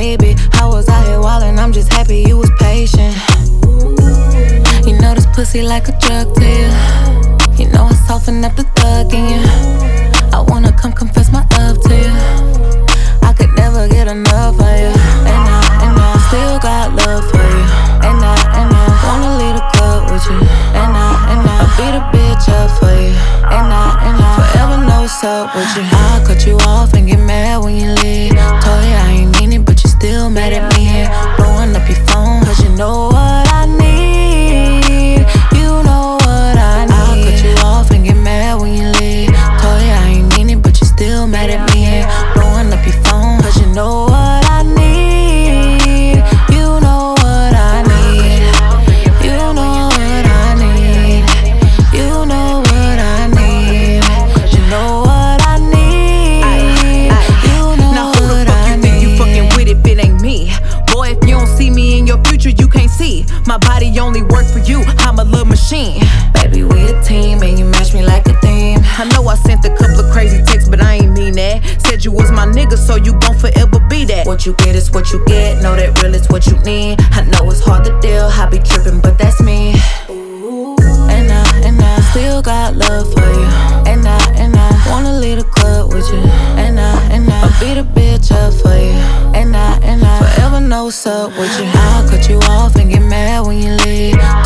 baby. I was out here wildin', I'm just happy you was patient. You know this pussy like a drug to you. You know I soften up the thug in you. I wanna come confess my love to you. I could never get enough of you. And I still got love for you. And I wanna leave the club with you. And I beat a bitch up for you. And I forever know what's up with you. I'll cut you off and get mad when you leave. Told you I ain't mean it, but you still mad at me. Blowing up your phone, cause you know what I need. You know what I need. I'll cut you off and get mad when you leave. Told you I ain't mean it, but you still mad at me. Blowing up your phone, cause you know what I need. You know what I need. You know what I need. You know what I need. You know what I need. You know now who the fuck you think you fucking with if it ain't me? Boy, if you don't see me in your future, you can't see. My body only work for you, I'm a little machine. Baby, we a team and you match me like a theme. I know I sent a couple of crazy texts, but I ain't mean that. Said you was my nigga, so you gon' forever be that. What you get is what you get, know that real is what you need. I know it's hard to deal, I be trippin', but that's me. And I still got love for you. And I wanna leave the club with you. And I beat a bitch up for you. And I forever know what's up with you. I'll cut you off and get mad when you leave.